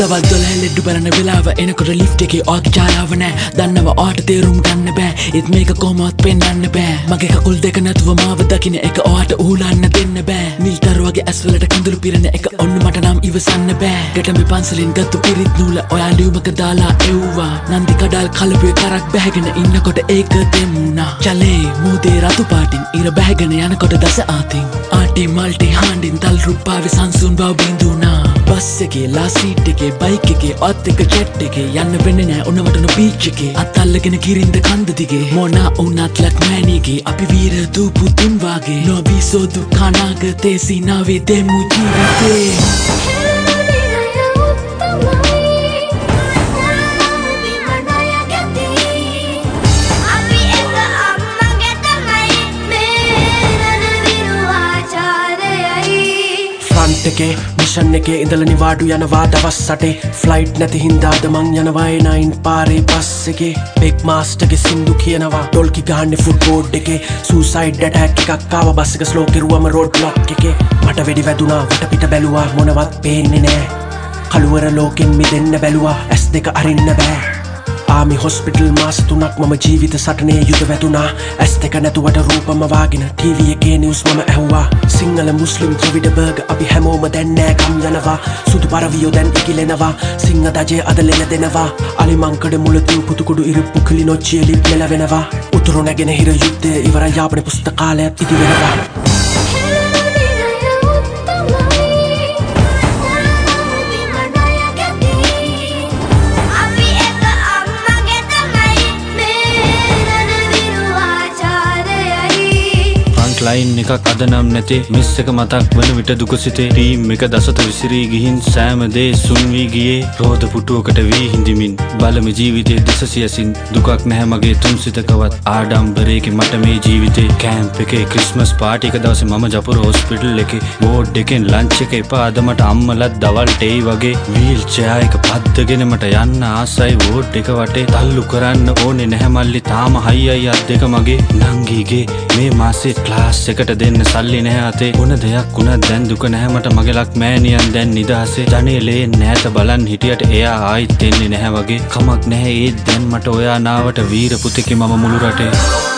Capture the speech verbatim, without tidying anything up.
දවල් දොළහ ලෙඩ්ඩු බලන වෙලාව එනකොට ලිෆ්ට් එකේ ඔයාගේ චායාව නෑ දන්නව ඔයාට තේරුම් ගන්න බෑ ඒත් මේක කොහොමවත් පෙන්වන්න බෑ මගේ කකුල් දෙක නැතුව මාව දකින්න එක ඔයාට ඌලන්න දෙන්න බෑ නිල්තර වගේ ඇස්වලට කඳුළු පිරෙන එක ඔන්න මට නම් ඉවසන්න බෑ ගැටඹේ පන්සලෙන් ගත්තු පිරිත් නූල ඔයා ලියුමක දාලා එව්වා නන්දි කඩල් කලපුවේ කරක් බැහැගෙන ඉන්නකොට ඒක දෙමුණා චලේ මූදේ රතු පාටින් ඉර බැහැගෙන යනකොට දස ආතින් ආටි මල්ටි හාන්ඩින් තල් රුප්පාවේ සංසුන් බව බින්දුනා බස් එකේ ලා සීට් එකේ බයික් එකේ ඔත් එක චැට් එකේ යන්න වෙන්නේ නෑ උනවටන බීච් එකේ අත් අල්ලගෙන කිරින්ද කන්ද දිගේ මොනා උනත් ලක් මෑණිගේ අපි වීර දූපුතුන් වාගේ නොවි සෝදු කනාගතේ සිනාවේ දෙමු ජීවිතේ එකේ මිෂන් එකේ ඉඳලා නිවාඩු යනවා දවස් අටේ ෆ්ලයිට් නැති හින්දාද මං යනවා ඒ නයින් පාරේ බස් එකේ බිග් මාස්ටර්ගේ සින්දු කියනවා ඩොල්කි ගහන්නේ ෆුට්බෝඩ් එකේ සූසයිඩ් ඇටැක් එකක් ආව බස් එක ස්ලෝ කෙරුවම රෝඩ් බ්ලොක් එකේ මට වෙඩි වැදුනා වටපිට බැලුවා මොනවත් පේන්නේ නෑ කළුවර ලෝකෙන් මිදෙන්න බැලුවා ඇස් දෙක අරින්න බෑ ආමි හොස්පිටල් මාස තුනක් මම ජීවිත සටනේ යුද වැදුනා ඇස් දෙක නැතුවට රූපම වාගෙන ටීවී එකේ නිවුස් මම ඇහුවා සිංහල මුස්ලිම් ද්‍රවිඩ බර්ග අපි හැමෝම දැන් නෑ කම් යනවා සුදු පරවියෝ දැන් ඉකිලෙනවා සිංහ දජේ අද ලෙන දෙනවා අලිමංකඩ මුලතිව් පුතුකුඩු ඉරිප්පු කිලි නොච්චිය ලිප් නෙලවෙනවා උතුරු නැගෙන හිර යුද්ධය ඉවරයි යාපන පුස්තකාලයත් ඉදි වෙනවා ලයින් එකක් අද නම් නැතේ මිස් එක මතක් වන විට දුක සිතේ ටීම් එක දසත විසිරී ගිහින් සෑම දේ සුන් වී ගියේ රෝද පුටුවකට වී හිඳමින් බලමි ජීවිතේ දෙස සියසින් දුකක් නැහැ මගේ තුන් සිතකවත් ආඩම්බරයක මට මේ ජීවිතේ කැම්ප් එකේ ක්‍රිස්මස් පාටි එක දවසේ මම ජපුර හොස්පිටල් එකේ බෝඩ් එකෙන් ලන්ච් එක එපා අද මට අම්මලත් දවල්ට එයි වගේ වීල් චෙයා එක පද්දගෙන මට යන්න ආසයි බෝඩ් එක වටේ තල්ලු කරන්න ඕනේ නැහැ මල්ලි තාම හයියයි අත් දෙක මගේ නංගීගේ මේ මාසේ ක්ලාස් එකට දෙන්න සල්ලි නැහැ අතේ මොන දෙයක් වුණත් දැන් දුක නැහැ මට මගේ ලක් මෑණියන් දැන් නිදහසේ ජනේලේ නැත බලන් හිටියට එයා ආයිත් එන්නේ නැහැ වගේ කමක් නැහැ ඒත් දැන් මට ඔයා නාවට වීර පුතෙකි මම මුළු රටේ